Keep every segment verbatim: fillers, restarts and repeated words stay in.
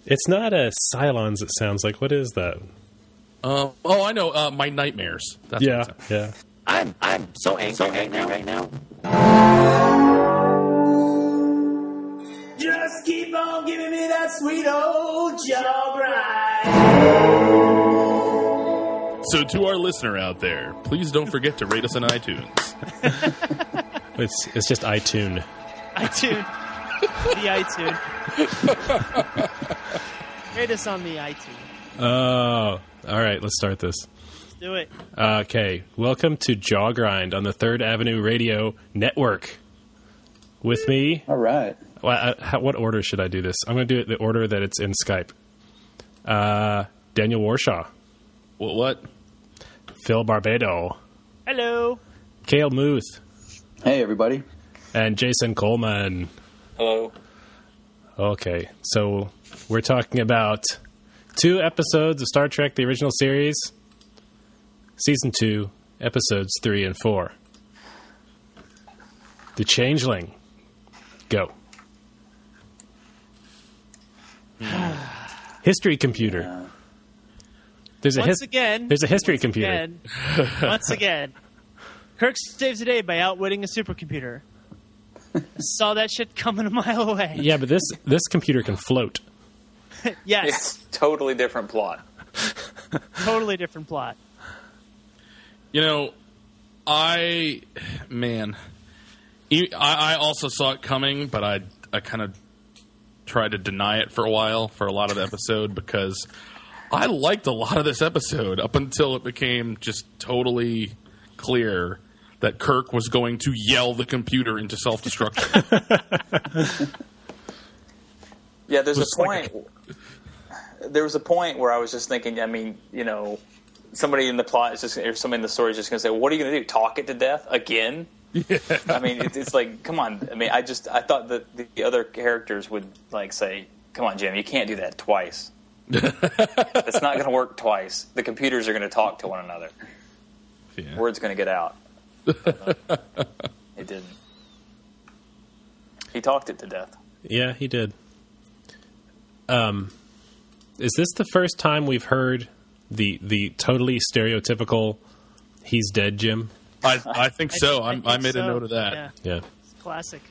It's not a Cylons, it sounds like. What is that? Uh, oh, I know. Uh, My Nightmares. That's yeah, what it's yeah. I'm I'm so angry, so angry right now. Just keep on giving me that sweet old jaw grind. So to our listener out there, please don't forget to rate us on iTunes. It's it's just iTunes. iTunes. The iTunes. Rate us on the iTunes. Oh, all right. Let's start this. Let's do it. Okay, welcome to Jaw Grind on the Third Avenue Radio Network. With me. All right. Well, I, how, what order should I do this? I'm going to do it the order that it's in Skype. Uh, Daniel Warshaw. What? What? Phil Barbado. Hello. Cale Muth. Hey, everybody. And Jason Coleman. Hello. Okay, so we're talking about two episodes of Star Trek, the original series, Season two, Episodes three and four. The Changeling. Go. History computer. Yeah. There's a Once his- again. There's a history once computer. Again, once again. Kirk saves the day by outwitting a supercomputer. Saw that shit coming a mile away. Yeah, but this this computer can float. Yes. It's totally different plot. Totally different plot. You know, I, man, I, I also saw it coming, but I, I kind of tried to deny it for a while for a lot of the episode because I liked a lot of this episode up until it became just totally clear that Kirk was going to yell the computer into self-destruction. Yeah, there's It's a like point. There was a point where I was just thinking. I mean, you know, somebody in the plot is just, or somebody in the story is just going to say, "What are you going to do? Talk it to death again?" Yeah. I mean, it, it's like, come on. I mean, I just I thought that the other characters would like say, "Come on, Jim, you can't do that twice. It's not going to work twice. The computers are going to talk to one another. Yeah. Word's going to get out." It didn't. He talked it to death. Yeah, he did. Um, is this the first time we've heard the the totally stereotypical "he's dead" Jim? I, I think so. I, I, I, think I made so. a note of that. Yeah. Yeah. It's classic.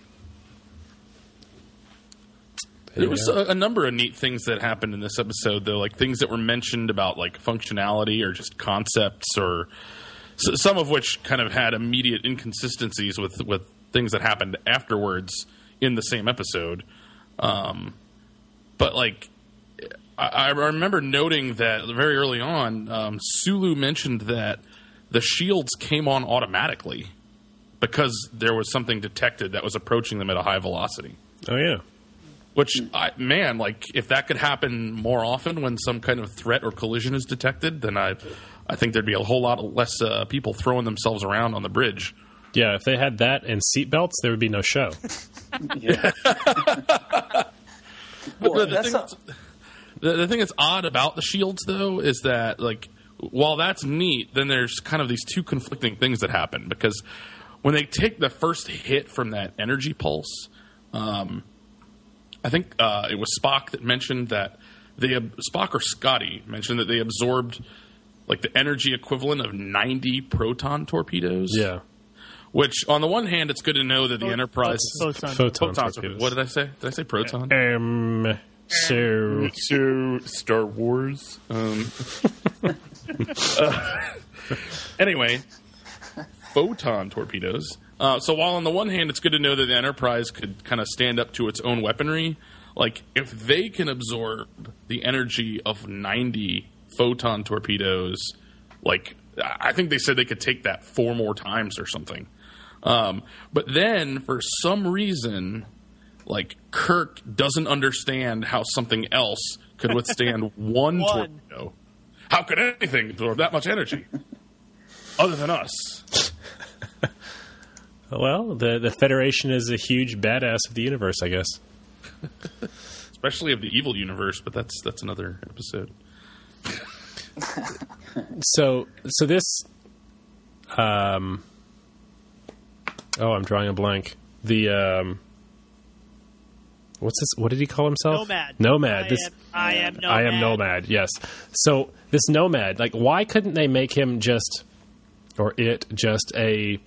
There was a, a number of neat things that happened in this episode, though, like things that were mentioned about like functionality or just concepts, or s- some of which kind of had immediate inconsistencies with with things that happened afterwards in the same episode. Um, but like, I, I remember noting that very early on, um, Sulu mentioned that the shields came on automatically because there was something detected that was approaching them at a high velocity. Oh yeah. Which, I, man, like if that could happen more often when some kind of threat or collision is detected, then I, I think there'd be a whole lot less uh, people throwing themselves around on the bridge. Yeah, if they had that and seatbelts, there would be no show. Yeah. But Well, the, that's thing not- that's, the, the thing that's odd about the shields, though, is that like while that's neat, then there's kind of these two conflicting things that happen because when they take the first hit from that energy pulse, um, I think uh, it was Spock that mentioned that they Spock or Scotty mentioned that they absorbed like the energy equivalent of ninety proton torpedoes. Yeah. Which, on the one hand, it's good to know that the Pho- Enterprise Photon. Photon Photons. torpedoes. What did I say? Did I say proton? Um. So. So Star Wars. Um, uh, anyway, photon torpedoes. Uh, so while on the one hand it's good to know that the Enterprise could kind of stand up to its own weaponry, like if they can absorb the energy of ninety photon torpedoes, like I think they said they could take that four more times or something. Um, but then for some reason, like Kirk doesn't understand how something else could withstand one, One. torpedo. How could anything absorb that much energy other than us? Well, the the Federation is a huge badass of the universe, I guess. Especially of the evil universe, but that's that's another episode. So, so this, um, oh, I'm drawing a blank. The um, What's this? What did he call himself? Nomad. Nomad. I This am, I am Nomad. I am Nomad. Yes. So this Nomad, like, why couldn't they make him just, or it just a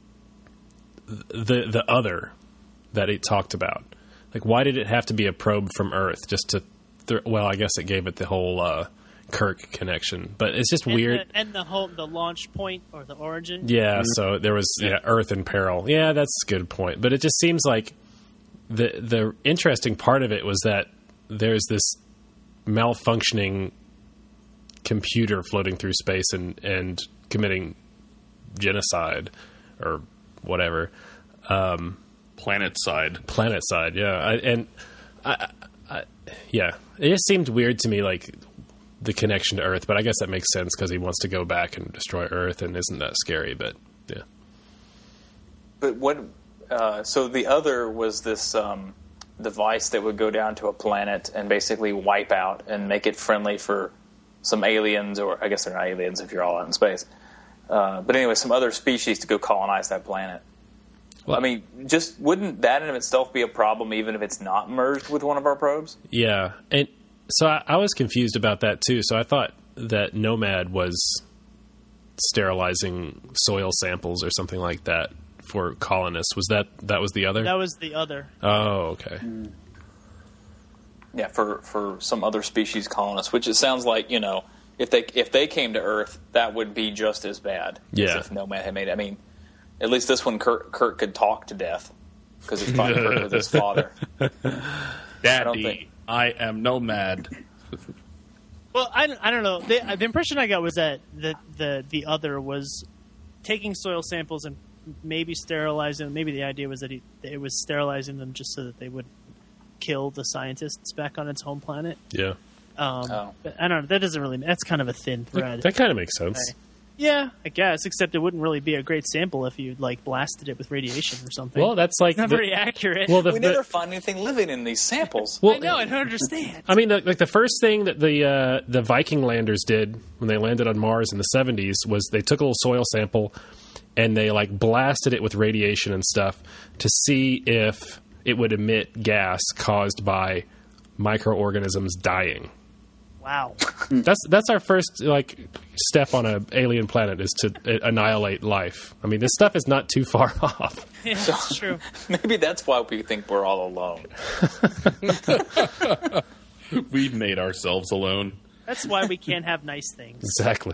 the the other that it talked about? Like, why did it have to be a probe from Earth just to? Th- well, I guess it gave it the whole uh, Kirk connection, but it's just and weird. The, and the whole the launch point or the origin. Yeah. So there was yeah, Earth in peril. Yeah, that's a good point. But it just seems like the the interesting part of it was that there's this malfunctioning computer floating through space and, and committing genocide or whatever. Um, Planet side. planet side, yeah. I, and I, I, yeah, it just seemed weird to me, like the connection to Earth. But I guess that makes sense because he wants to go back and destroy Earth, and isn't that scary? But yeah. But what? Uh, so the other was this um, device that would go down to a planet and basically wipe out and make it friendly for some aliens, or I guess they're not aliens if you're all out in space. Uh, but anyway, some other species to go colonize that planet. Well, I mean, just wouldn't that in of itself be a problem, even if it's not merged with one of our probes? Yeah, and so I, I was confused about that too. So I thought that Nomad was sterilizing soil samples or something like that for colonists. Was that that was the other? That was the other. Oh, okay. Yeah, for, for some other species colonists, which it sounds like, you know, if they if they came to Earth, that would be just as bad Yeah. as if Nomad had made it. I mean, at least this one, Kurt, Kurt could talk to death because he's probably Kurt with his father. Daddy, think- I, I am Nomad. Well, I, don't- I don't know. The, the impression I got was that the, the the other was taking soil samples and maybe sterilizing them. Maybe the idea was that he, it was sterilizing them just so that they would kill the scientists back on its home planet. Yeah, Um, Oh. But I don't know. That doesn't really. That's kind of a thin thread. that kind of makes sense. Okay. Yeah, I guess. Except it wouldn't really be a great sample if you like blasted it with radiation or something. Well, that's like it's not the- very accurate. well, the, We the- never find anything living in these samples. well, I know. I don't understand. I mean, the, like the first thing that the uh, the Viking landers did when they landed on Mars in the seventies was they took a little soil sample and they like blasted it with radiation and stuff to see if it would emit gas caused by microorganisms dying. Wow. That's that's our first like step on a alien planet is to uh, annihilate life. I mean, this stuff is not too far off. Yeah, that's true. Maybe that's why we think we're all alone. We've made ourselves alone. That's why we can't have nice things. Exactly.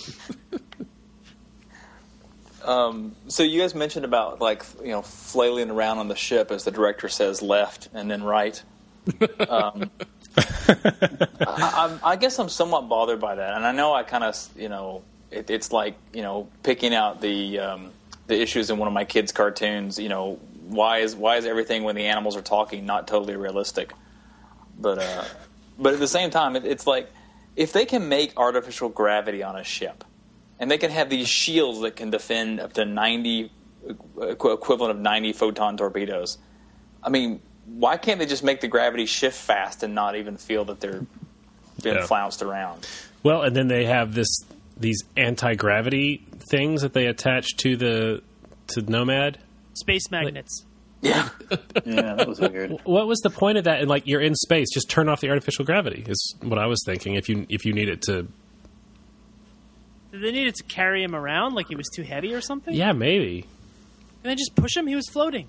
Um, so you guys mentioned about, like, you know, flailing around on the ship, as the director says, left and then right. Um, I, I'm, I guess I'm somewhat bothered by that, and I know I kind of, you know, it, it's like, you know, picking out the um, the issues in one of my kids' cartoons. You know, why is why is everything when the animals are talking not totally realistic? But uh, but at the same time, it, it's like if they can make artificial gravity on a ship, and they can have these shields that can defend up to ninety equ- equivalent of ninety photon torpedoes. I mean, why can't they just make the gravity shift fast and not even feel that they're being Yeah. flounced around? Well, and then they have this these anti gravity things that they attach to the to Nomad. Space magnets. Yeah. Yeah, that was weird. What was the point of that? And like, you're in space, just turn off the artificial gravity. Is what I was thinking. If you if you need it to, Did they needed to carry him around like he was too heavy or something? yeah, maybe. And then just push him? He was floating.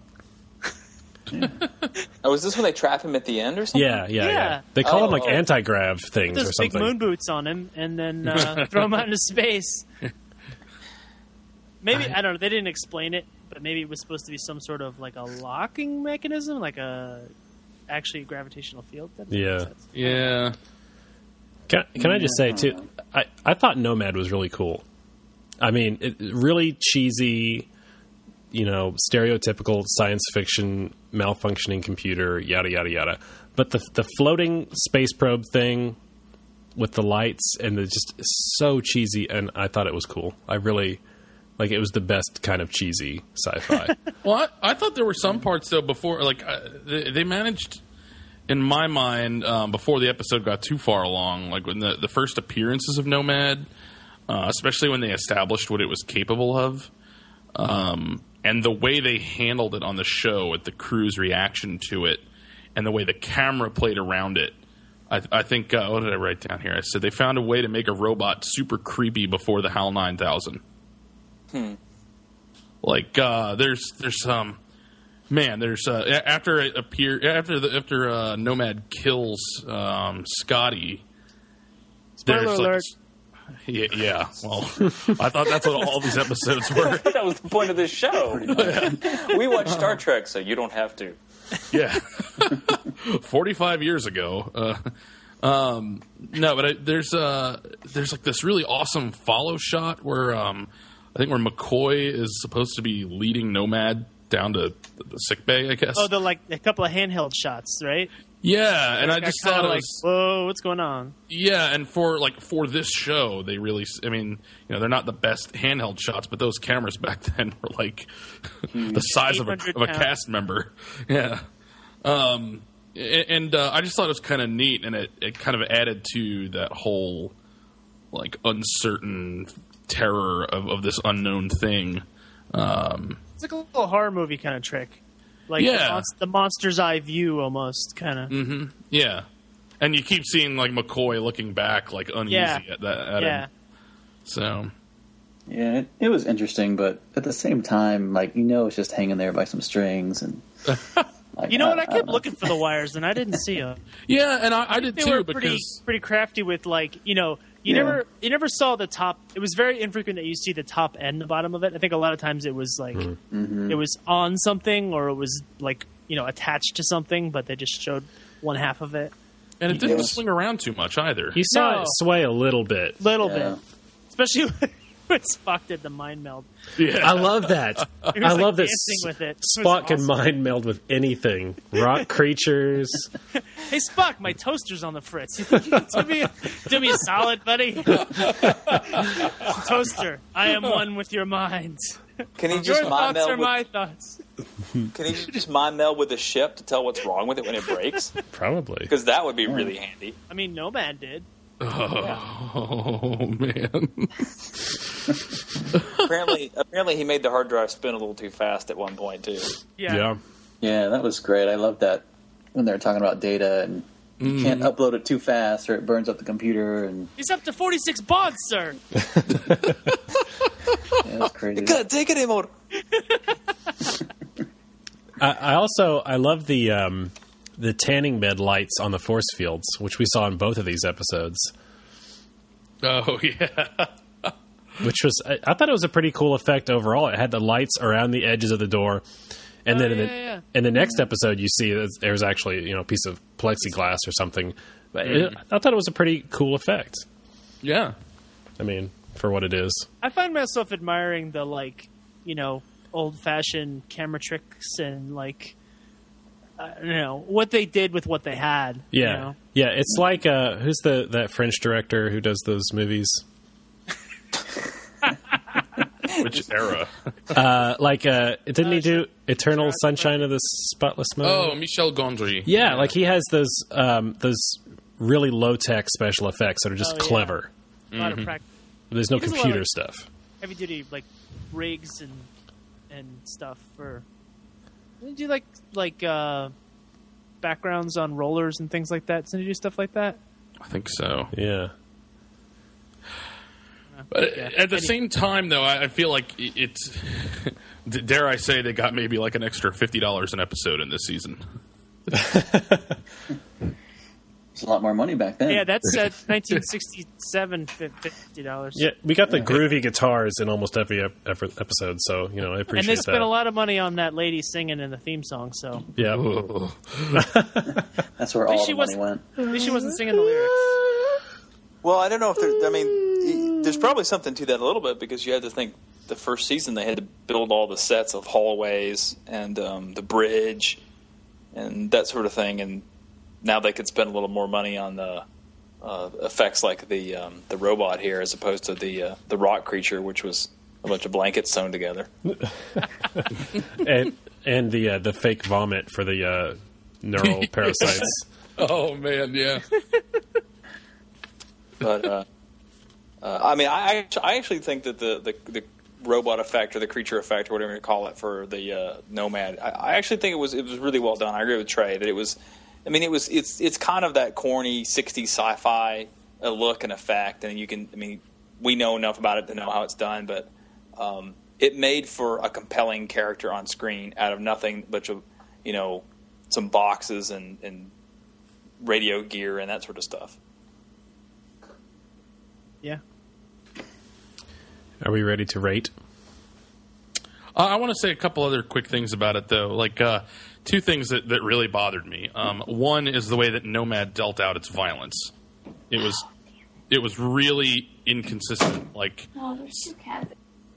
Oh, is this when they trap him at the end or something? Yeah, yeah, yeah. Yeah. They call Oh, them like oh. anti grav things Those or big something. moon boots on him and then uh, throw him out into space. Maybe, I, don't know, they didn't explain it, but maybe it was supposed to be some sort of like a locking mechanism, like a actually gravitational field. That makes Yeah. sense. Yeah. Can, can I just say too? I, I thought Nomad was really cool. I mean, it, really cheesy, you know, stereotypical science fiction malfunctioning computer, yada yada yada. But the the floating space probe thing with the lights and the just so cheesy, and I thought it was cool. I really like it was the best kind of cheesy sci-fi. Well, I, I thought there were some parts though before, like uh, they, they managed, in my mind, um, before the episode got too far along, like when the the first appearances of Nomad, uh, especially when they established what it was capable of, um, and the way they handled it on the show, with the crew's reaction to it, and the way the camera played around it. I, I think, uh, what did I write down here? I said they found a way to make a robot super creepy before the HAL nine thousand. Hmm. Like, uh, there's, there's, um, man, there's, uh, after it appear, after the, after, uh, Nomad kills, um, Scotty. Spoiler there's alert. Like, yeah, yeah, well, I thought that's what all these episodes were. That was the point of this show. We watch Star Trek, so you don't have to. Yeah. forty-five years ago. Uh, um, no, but I, there's uh, there's like this really awesome follow shot where um, I think where McCoy is supposed to be leading Nomad down to the sick bay, I guess. Oh, the like a couple of handheld shots, right? Yeah, and I Got just kinda thought it like, was whoa, what's going on? yeah, and for like for this show, they really, I mean, you know, they're not the best handheld shots, but those cameras back then were like the size of a, of a cast member. Yeah, um, and, and uh, I just thought it was kind of neat, and it, it kind of added to that whole like uncertain terror of, of this unknown thing. Um, It's like a little horror movie kind of trick. Like Yeah. the, monst- the monster's eye view almost, kind of. mm-hmm, yeah, and you keep seeing like McCoy looking back, like uneasy Yeah. at that. At Yeah. him. So. Yeah, it, it was interesting, but at the same time, like, you know, it's just hanging there by some strings, and like, You know what? I I kept don't know. looking for the wires, and I didn't see them. Yeah, and I, I did They too were because pretty pretty crafty with like you know you Yeah. never you never saw the top. It was very infrequent that you see the top and the bottom of it. I think a lot of times it was like Mm-hmm. it was on something or it was like you know attached to something, but they just showed one half of it, and it didn't Yeah. swing around too much either. You saw No. it sway a little bit. little Yeah. bit, especially when Spock did the mind meld. Yeah, I love that. He was, I like, love that dancing S- with it. It was Spock can awesome. mind meld with anything. Rock creatures. Hey Spock, my toaster's on the fritz. You think you can do me, do me a solid, buddy? Toaster, I am one with your mind. Can he Your just mind thoughts meld are with, my thoughts. Can he just mind meld with the ship to tell what's wrong with it when it breaks? Probably. Because that would be really handy. I mean, Nomad did. Oh man, Apparently, apparently he made the hard drive spin a little too fast at one point too. Yeah. Yeah. Yeah, that was great. I love that when they're talking about data and you can't upload it too fast or it burns up the computer, and He's up to forty-six baud, sir. yeah, that's crazy. God, take it anymore. I, I also I love the um, the tanning bed lights on the force fields, which we saw in both of these episodes. oh yeah, Which was I, I thought it was a pretty cool effect overall. It had the lights around the edges of the door, and Oh, then in, yeah, the, yeah. in the next episode, you see there's, there's actually you know a piece of plexiglass or something. But it, I thought it was a pretty cool effect. yeah. I mean, for what it is. I find myself admiring the like, you know, old-fashioned camera tricks and like, I don't know what they did with what they had. Yeah, you know? yeah. It's like uh, who's the that French director who does those movies? Which era? Uh, like, uh, didn't Uh, he do Eternal Jurassic Sunshine of the Spotless Mind? Oh, Michel Gondry. yeah, like he has those um, those really low tech special effects that are just Oh, yeah. clever. A lot of practice, There's no He does a lot computer of- stuff. heavy-duty like rigs and and stuff for. Didn't you do like like uh, backgrounds on rollers and things like that? Didn't you do stuff like that? I think so. Yeah. But Yeah. at the Any- same time, though, I I feel like it- it's. Dare I say they got maybe like an extra fifty dollars an episode in this season? There's a lot more money back then. Yeah, that's uh, nineteen sixty-seven, fifty dollars. Yeah, we got the groovy guitars in almost every ep- every episode, so you know I And appreciate they that. spent a lot of money on that lady singing in the theme song, so Yeah, That's where least all she the money was- went. at least she wasn't singing the lyrics. Well, I don't know if there's. I mean, there's probably something to that a little bit because you had to think the first season they had to build all the sets of hallways and um, the bridge and that sort of thing, and now they could spend a little more money on the uh, effects like the um, the robot here as opposed to the uh, the rock creature, which was a bunch of blankets sewn together. and and the uh, the fake vomit for the uh, neural parasites. Oh man, yeah. But uh, uh, I mean, I I actually think that the, the the robot effect or the creature effect or whatever you call it for the uh, Nomad, I, I actually think it was it was really well done. I agree with Trey that it was I mean, it was it's it's kind of that corny sixties sci-fi uh, look and effect, and you can. I mean, we know enough about it to know how it's done, but um, it made for a compelling character on screen out of nothing but you know some boxes and, and radio gear and that sort of stuff. Yeah. Are we ready to rate? Uh, I want to say a couple other quick things about it, though. Like uh, two things that, that really bothered me. Um, one is the way that Nomad dealt out its violence. It was it was really inconsistent. Like Oh, there's two cats.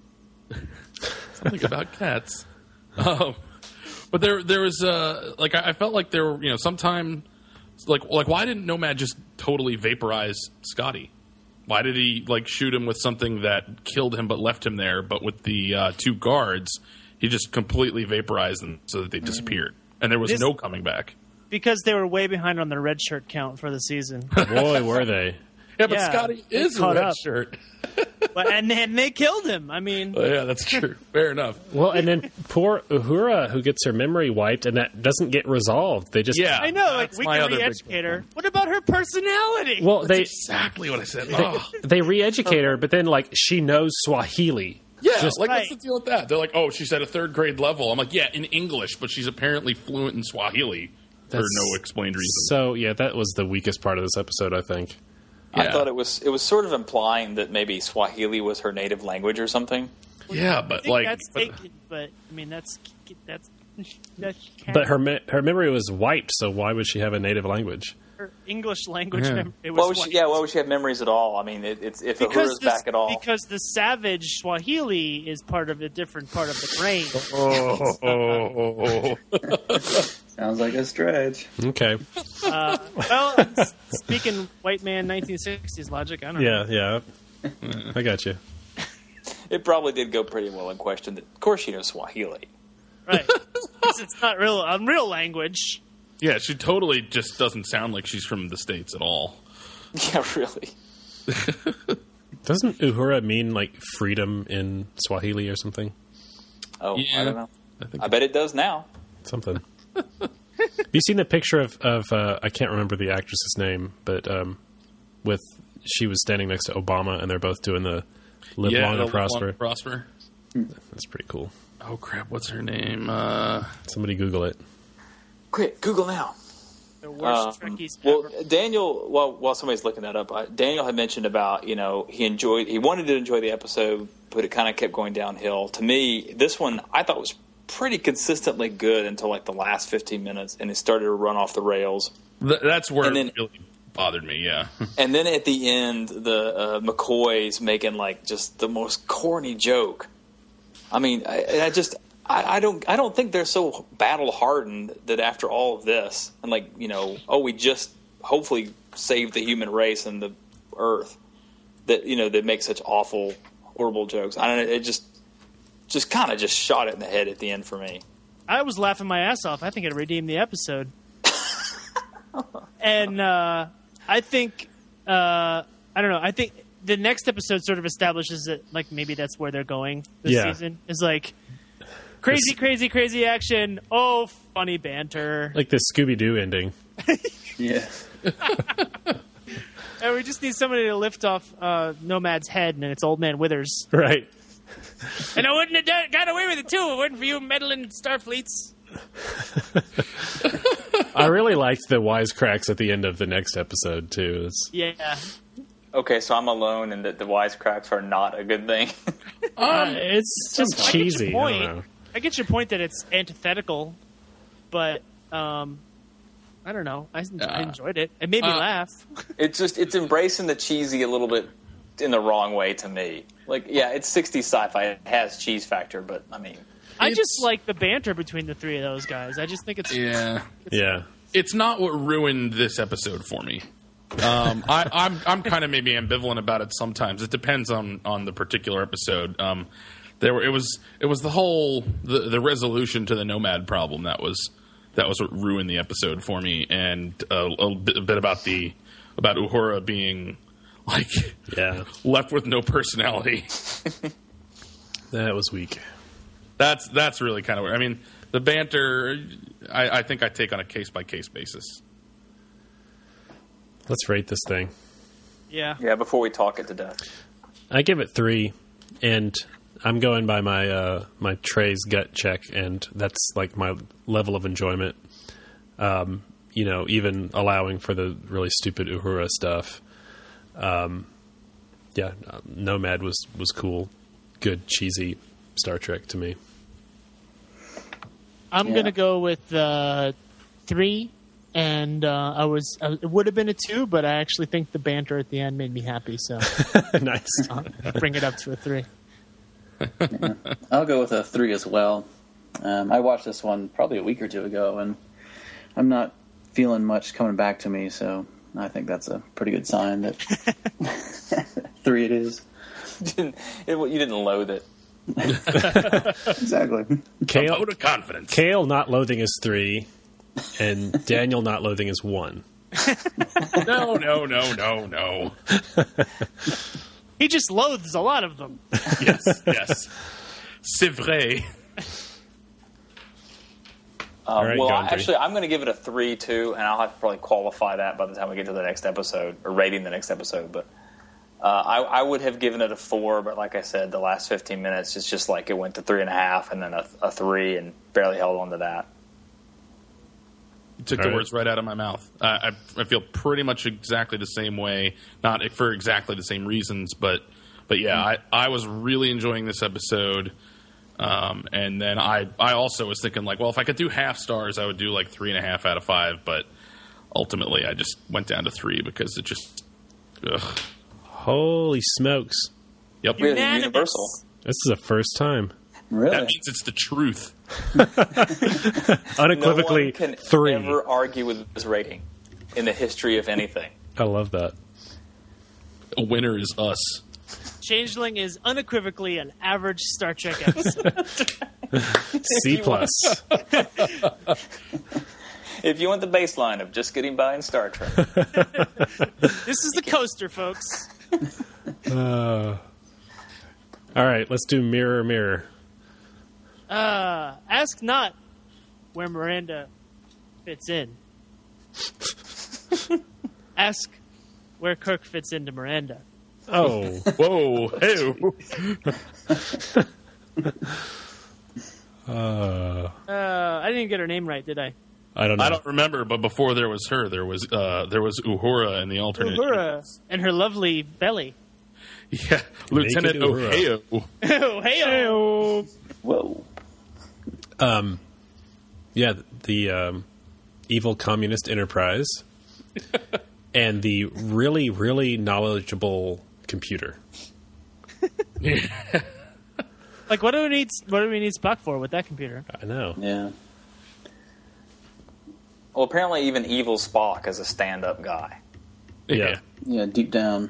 something about cats. Um, but there there was uh, like I, I felt like there were you know sometime like like why didn't Nomad just totally vaporize Scotty? Why did he like shoot him with something that killed him but left him there? But with the uh, two guards, he just completely vaporized them so that they disappeared, and there was This- no coming back. Because they were way behind on their red shirt count for the season. Boy, were they. Yeah, but Yeah, Scotty they is a caught red up. shirt. But, and, and they killed him. I mean, Oh, yeah, that's true. Fair enough. Well, and then poor Uhura, who gets her memory wiped, and that doesn't get resolved. They just Yeah, I know, like that's we my can other big re-educate her. What about her personality? Well, they Exactly what I said. Oh. they re-educate her, but then like she knows Swahili. Yeah, Just- like Right. what's the deal with that? They're like, oh, she's at a third grade level. I'm like, yeah, in English, but she's apparently fluent in Swahili for That's- no explained reason. So yeah, that was the weakest part of this episode, I think. I Yeah. thought it was it was sort of implying that maybe Swahili was her native language or something. Yeah, I but think like, that's but- taken, but I mean that's that's that's But her me- her memory was wiped, so why would she have a native language? her English language. Yeah. mem- it was Why would she, white. yeah, why would she have memories at all? I mean, it, it's if because Uhura's the, back at all. because the savage Swahili is part of a different part of the brain. oh, oh, oh, oh. Sounds like a stretch. Okay. Uh, well, s- speaking white man nineteen sixties logic, I don't know. Yeah, yeah. I got you. It probably did go pretty well in question. Of course, she knows Swahili. Right. 'Cause it's not real, unreal language. Yeah, she totally just doesn't sound like she's from the States at all. Yeah, really. Doesn't Uhura mean like freedom in Swahili or something? Oh, Yeah. I don't know. I think I bet it does now. Something. Have you seen the picture of, of uh, I can't remember the actress's name, but um, with she was standing next to Obama and they're both doing the live yeah, long the and Live Long prosper. and prosper. That's pretty cool. Oh crap, what's her name? Uh, Somebody Google it. Quick, Google now. The worst Um, Trekkies well, ever. Daniel, while while somebody's looking that up, uh, Daniel had mentioned about you know he enjoyed he wanted to enjoy the episode, but it kind of kept going downhill. To me, this one I thought was pretty consistently good until like the last fifteen minutes, and it started to run off the rails. th- that's where And then- it really bothered me. Yeah, And then at the end, the uh, McCoy's making like just the most corny joke. I mean, I, and I just I, I don't I don't think they're so battle hardened that after all of this and like you know oh we just hopefully saved the human race and the Earth that you know they make such awful horrible jokes. I don't know. It just just kind of just shot it in the head at the end for me. I was laughing my ass off. I think it redeemed the episode. And uh, I think uh, I don't know. I think the next episode sort of establishes that like maybe that's where they're going this Yeah. season. Is like crazy, This- crazy, crazy action. Oh, funny banter. Like the Scooby Doo ending. Yeah. And we just need somebody to lift off uh, Nomad's head, and it's Old Man Withers. Right. And I wouldn't have done, got away with it too. If it weren't for you meddling Starfleets. I really liked the wisecracks at the end of the next episode too. It's, Yeah. Okay, so I'm alone, and that the wisecracks are not a good thing. um, it's just I get your cheesy. I point. don't know. I get your point that it's antithetical, but um, I don't know. I, I enjoyed it. It made me Uh, laugh. It's just it's embracing the cheesy a little bit in the wrong way to me. Like, yeah, it's sixties sci-fi. It has cheese factor, but I mean, I it's- just like the banter between the three of those guys. I just think it's yeah. Yeah. It's not what ruined this episode for me. Um, I, I'm I'm kind of maybe ambivalent about it sometimes. It depends on, on the particular episode. Um, there were, it was it was the whole the, the resolution to the Nomad problem that was that was what ruined the episode for me, and a, a, bit, a bit about the about Uhura being like Yeah. left with no personality. That was weak. That's that's really kind of weird. I mean, the banter, I, I think I take on a case by case basis. Let's rate this thing. Yeah. Yeah, before we talk it to death. I give it three, and I'm going by my uh, my Trey's gut check, and that's like my level of enjoyment. Um, you know, even allowing for the really stupid Uhura stuff. Um, yeah, Nomad was, was cool. Good, cheesy Star Trek to me. I'm Yeah. gonna go with uh, three, and uh, I was uh, it would have been a two, but I actually think the banter at the end made me happy, so Nice. I'll bring it up to a three. I'll go with a three as well. Um, I watched this one probably a week or two ago, and I'm not feeling much coming back to me, so I think that's a pretty good sign that three it is. You didn't, it, you didn't loathe it. Exactly. A Kale, vote of confidence. Kale not loathing is three, and Daniel not loathing is one. No, no, no, no, no. He just loathes a lot of them. Yes, yes. C'est vrai. Um, All right, well, Gondry. actually, I'm going to give it a three too, and I'll have to probably qualify that by the time we get to the next episode or rating the next episode. But uh, I, I would have given it a four, but like I said, the last fifteen minutes it's just like it went to three and a half, and then a, a three, and barely held on to that. You took All the right. words right out of my mouth. Uh, I, I feel pretty much exactly the same way, not for exactly the same reasons, but but yeah, I, I was really enjoying this episode. Um, and then I, I also was thinking, like, well, if I could do half stars, I would do like three and a half out of five. But ultimately, I just went down to three because it just, ugh. Holy smokes. Yep. Really, Unanimous. universal. This is the first time. Really? That means it's the truth. Unequivocally, no one can three. ever argue with this rating in the history of anything. I love that. A winner is us. Changeling is unequivocally an average Star Trek episode. C plus. If you want the baseline of just getting by in Star Trek, This is the coaster, folks. Uh, all right, let's do mirror, mirror. Uh, ask not where Miranda fits in. Ask where Kirk fits into Miranda. Oh, Whoa. Hey. uh, Uh, I didn't get her name right, did I? I don't know. I don't remember, but before there was her, there was uh, there was Uhura in the alternate. Uhura and her lovely belly. Yeah, Lieutenant Uhura. Ohio. Oh, hey, Whoa. Um, yeah, the um, evil communist enterprise and the really, really knowledgeable computer. Like, what do we need? What do we need Spock for with that computer? I know. Yeah. well, apparently even evil Spock is a stand-up guy. Yeah. Yeah, deep down.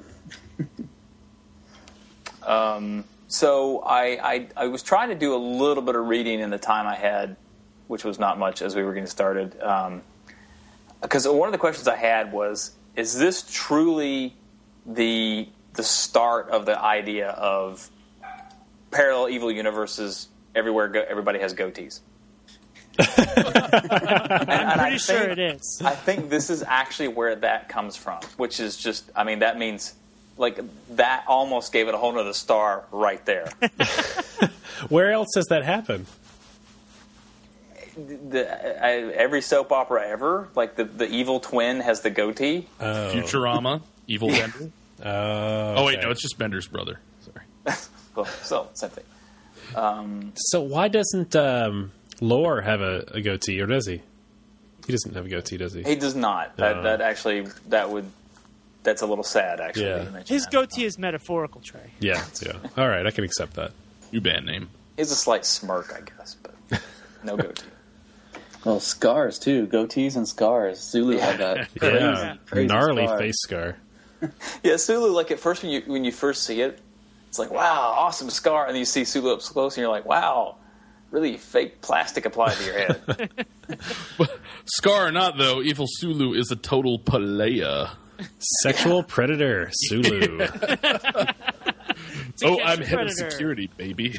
Um, so I, I I was trying to do a little bit of reading in the time I had, which was not much as we were getting started. Because one of the questions I had was, is this truly the the start of the idea of parallel evil universes everywhere? Go, everybody has goatees. and, I'm and pretty I sure think- it is. I think this is actually where that comes from, which is just, I mean, that means, like, that almost gave it a whole nother star right there. Where else does that happen? the, I, every soap opera ever, like, the, the evil twin has the goatee. Oh, Futurama, Evil Bender. Oh, Oh wait, okay. no, it's just Bender's brother. Sorry. Well, so, same thing. Um, So why doesn't um, Lore have a, a goatee, or does he? He doesn't have a goatee, does he? he does not. That, No. that actually, that would, that's a little sad, actually. Yeah. that you mention His that. goatee is metaphorical, Trey. Yeah, yeah. All right, I can accept that. New band name. It's a slight smirk, I guess, but no goatee. Well, scars, too. Goatees and scars. Zulu had that. Crazy, Yeah, crazy gnarly scar. face scar. Yeah, Sulu, like, at first when you when you first see it, it's like, wow, awesome scar. And then you see Sulu up close, and you're like, wow, really fake plastic applied to your head. Scar or not, though, Evil Sulu is a total palea. Sexual predator, Sulu. To Oh, catch I'm a head of predator. security, baby.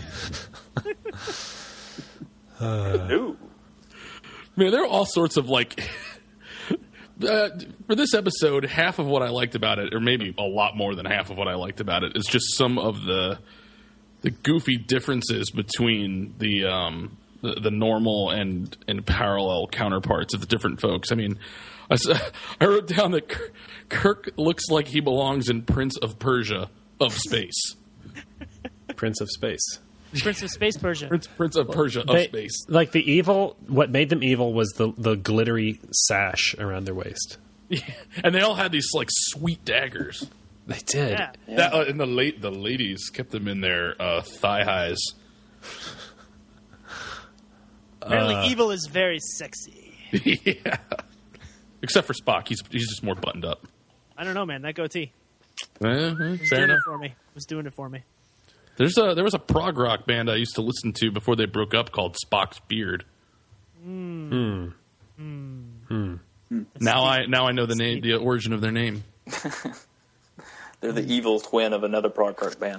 Ooh. Man, there are all sorts of, like... uh, for this episode, half of what I liked about it, or maybe a lot more than half of what I liked about it, is just some of the the goofy differences between the um, the, the normal and and parallel counterparts of the different folks. I mean, I, I wrote down that Kirk looks like he belongs in Prince of Persia of space. Prince of Space. Prince of Space Persia. Prince, Prince of Persia of They- space. Like the evil, what made them evil was the, the glittery sash around their waist. Yeah. And they all had these like sweet daggers. They did. Yeah. That, uh, and the late the ladies kept them in their uh, thigh highs. Apparently, Uh, evil is very sexy. Yeah. Except for Spock, he's he's just more buttoned up. I don't know, man. That goatee Uh-huh, was fair doing enough. it for me. Was doing it for me. There's a there was a prog rock band I used to listen to before they broke up called Spock's Beard. Hmm. Now I now I know the name, the origin of their name. They're the evil twin of another prog rock band.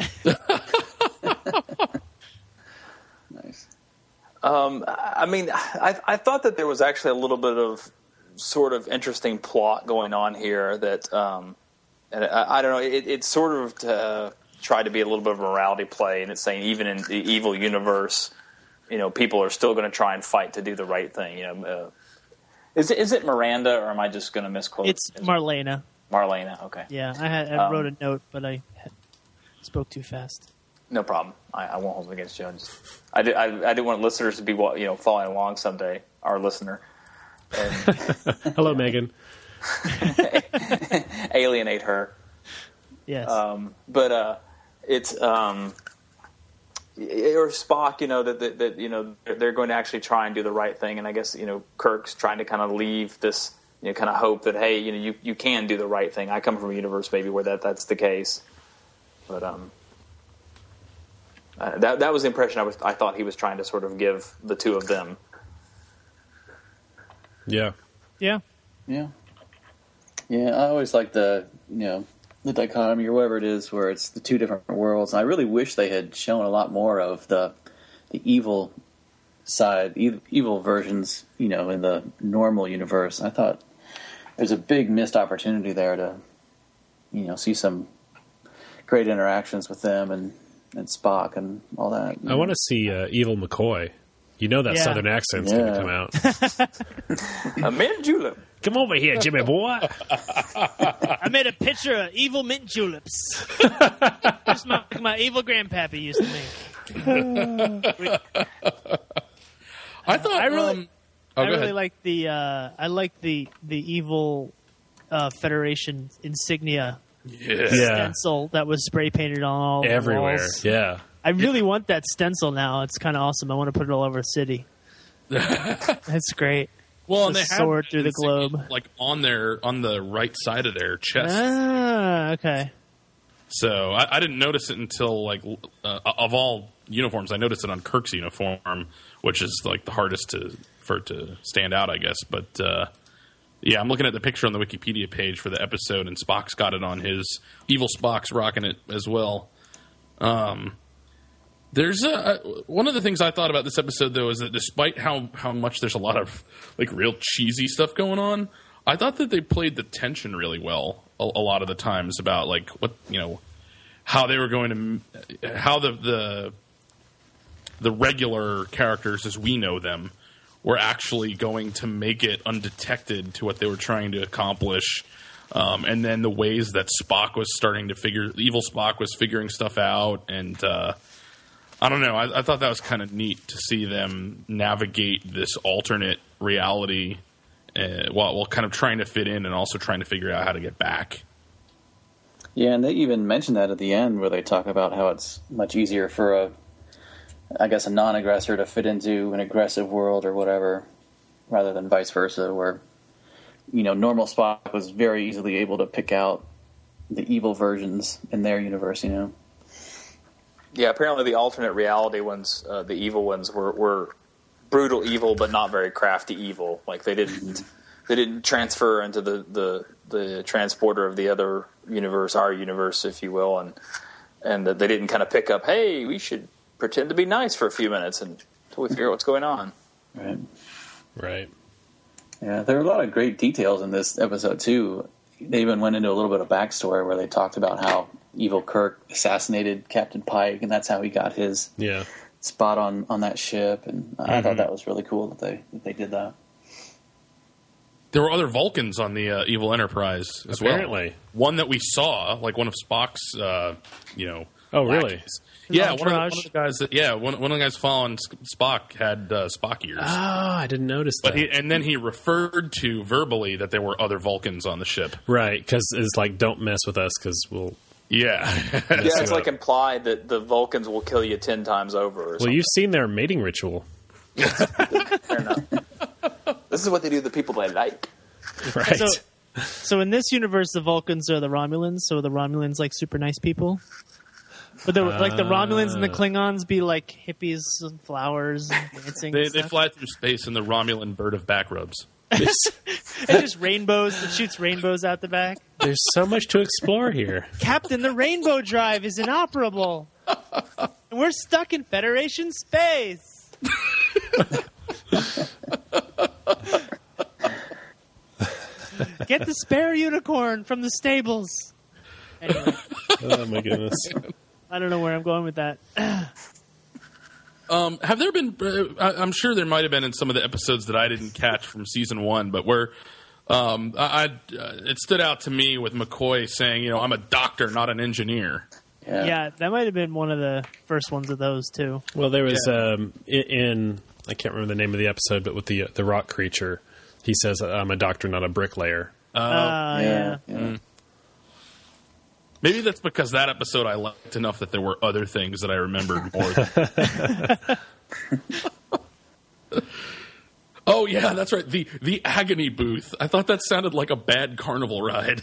Nice. Um, I mean, I, I thought that there was actually a little bit of sort of interesting plot going on here that, um, and I, I don't know, it, it sort of uh, tried to be a little bit of a morality play, and it's saying even in the evil universe, you know, people are still going to try and fight to do the right thing. You know, uh, is it, is it Miranda, or am I just going to misquote? It's Marlena. Marlena. Okay, Yeah, I had I Um, wrote a note, but I had, spoke too fast. no problem. I, I won't hold it against you. I, just, I, did, I, I didn't want listeners to be, you know, following along someday. Our listener. And Hello, Megan. alienate her. Yes. Um, but uh, it's um, or Spock, you know, that, that that you know they're going to actually try and do the right thing, and I guess you know Kirk's trying to kind of leave this, you know, kind of hope that hey, you know, you, you can do the right thing. I come from a universe maybe where that that's the case, but um, uh, that that was the impression I was I thought he was trying to sort of give the two of them. Yeah. yeah. Yeah. Yeah, I always like the, you know, the dichotomy or whatever it is where it's the two different worlds. And I really wish they had shown a lot more of the the evil side, e- evil versions, you know, in the normal universe. I thought there's a big missed opportunity there to, you know, see some great interactions with them and, and Spock and all that. I want to see uh, Evil McCoy. You know that Yeah. southern accent's Yeah. going to come out. A mint julep. Come over here, Jimmy boy. I made a picture of evil mint juleps. Just my, like my evil grandpappy used to make. I thought I really- um, oh, I go really ahead. like the uh, I like the the evil uh, Federation insignia Yeah. Yeah. stencil that was spray painted on all the Everywhere. walls. Yeah. I really want that stencil now. It's kind of awesome. I want to put it all over the city. That's great. Well, and The they have sword that through the insignia, globe. like on their on the right side of their chest. Ah, okay. So I, I didn't notice it until like uh, of all uniforms, I noticed it on Kirk's uniform, which is like the hardest to for it to stand out, I guess. But uh, yeah, I'm looking at the picture on the Wikipedia page for the episode, and Spock's got it on his. Evil Spock's rocking it as well. Um, there's a, one of the things I thought about this episode though is that despite how how much there's a lot of like real cheesy stuff going on, I thought that they played the tension really well a, a lot of the times about like what you know how they were going to how the the the regular characters as we know them were actually going to make it undetected to what they were trying to accomplish. Um, and then the ways that Spock was starting to figure, evil Spock was figuring stuff out, and uh, I don't know. I, I thought that was kind of neat to see them navigate this alternate reality uh, while, while kind of trying to fit in and also trying to figure out how to get back. Yeah, and they even mentioned that at the end where they talk about how it's much easier for a, I guess, a non-aggressor to fit into an aggressive world or whatever, rather than vice versa, where, you know, normal Spock was very easily able to pick out the evil versions in their universe, you know. Yeah, apparently the alternate reality ones, uh, the evil ones, were, were brutal evil, but not very crafty evil. Like they didn't, they didn't transfer into the, the, the transporter of the other universe, our universe, if you will, and and that they didn't kind of pick up, hey, we should pretend to be nice for a few minutes and until we figure out what's going on. Right. Right. Yeah, there are a lot of great details in this episode too. They even went into a little bit of backstory where they talked about how Evil Kirk assassinated Captain Pike, and that's how he got his Yeah. spot on, on that ship. And I thought that was really cool that they that they did that. There were other Vulcans on the uh, Evil Enterprise as Apparently. well. One that we saw, like one of Spock's, uh, you know. Oh, really? lackeys. Yeah, one of, the, entourage. one of the guys that yeah, one, one of the guys following Spock had uh, Spock ears. Oh, I didn't notice that. But he, and then he referred to verbally that there were other Vulcans on the ship. Right, because it's like, don't mess with us because we'll... Yeah. Yeah, it's like implied that the Vulcans will kill you ten times over. Or Well, something. you've seen their mating ritual. Fair enough. This is what they do to the people they like. Right. So, so in this universe, the Vulcans are the Romulans. So the Romulans like super nice people. But the, like the Romulans and the Klingons be like hippies and flowers and dancing. They, and they stuff. fly through space in the Romulan bird of backrobes. And just rainbows. It shoots rainbows out the back. There's so much to explore here. Captain, the Rainbow Drive is inoperable. And we're stuck in Federation space. Get the spare unicorn from the stables. Anyway, Oh, my goodness. I don't know where I'm going with that. Um, have there been? Uh, I- I'm sure there might have been in some of the episodes that I didn't catch from season one, but where um, I, I uh, it stood out to me with McCoy saying, "You know, I'm a doctor, not an engineer." Yeah. Yeah, that might have been one of the first ones of those, too. Well, there was Yeah. um, in, in I can't remember the name of the episode, but with the the rock creature, he says, "I'm a doctor, not a bricklayer." Uh, yeah. yeah. yeah. Mm. Maybe that's because that episode I liked enough that there were other things that I remembered more. Than... Oh yeah, that's right. The the agony booth. I thought that sounded like a bad carnival ride.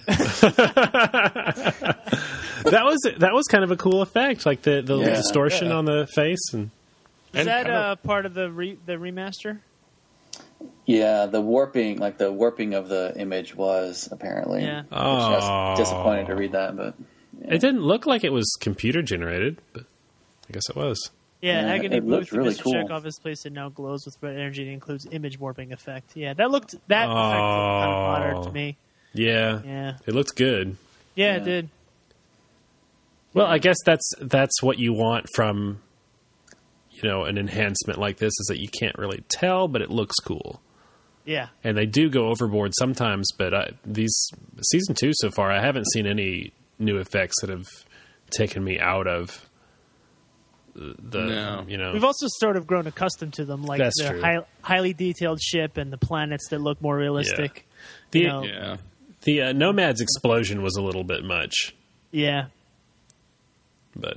That was that was kind of a cool effect, like the, the Yeah. distortion Yeah. on the face. And Is And that kind of- uh, part of the re- the remaster? Yeah, the warping, like the warping of the image was apparently. Yeah. Which I was Oh. disappointed to read that, but it didn't look like it was computer generated, but I guess it was. Yeah, Yeah, Agony it looked Booth. really Mister cool. Chekhov's place it now glows with red energy and includes image warping effect. Yeah, that looked that effect looked kind of modern to me. Yeah, Yeah, it looked good. yeah, Yeah. it did. Well, I guess that's that's what you want from, you know, an enhancement like this, is that you can't really tell, but it looks cool. Yeah, And they do go overboard sometimes, but I, these season two so far, I haven't seen any new effects that have taken me out of the, No. you know. we've also sort of grown accustomed to them, like That's the true. high, highly detailed ship and the planets that look more realistic. The- You know, Yeah. The uh, Nomad's explosion was a little bit much, yeah. but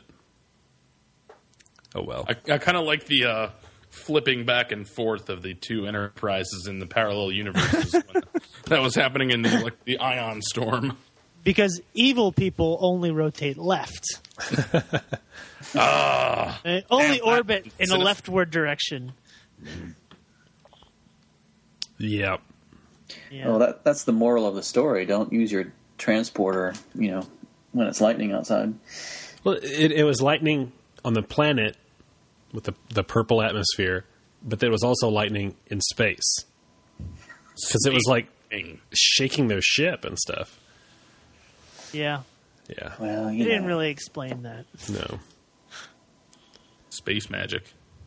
oh well. I, I kind of like the uh, flipping back and forth of the two enterprises in the parallel universes when that was happening in the like the ion storm. Because evil people only rotate left. Ah, They only Damn, that- orbit in a instead of- leftward direction. Yeah. Yeah. well, that that's the moral of the story. Don't use your transporter, you know, when it's lightning outside. Well, it, it was lightning on the planet with the the purple atmosphere, but there was also lightning in space because it was like shaking their ship and stuff. yeah. Yeah. Well, They you didn't know. really explain that. No. space magic.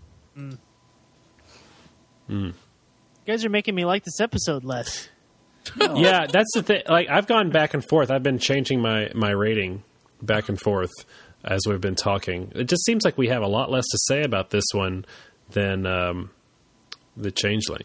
You guys are making me like this episode less. Yeah, that's the thing. Like, I've gone back and forth. I've been changing my, my rating back and forth as we've been talking. It just seems like we have a lot less to say about this one than um, the Changeling.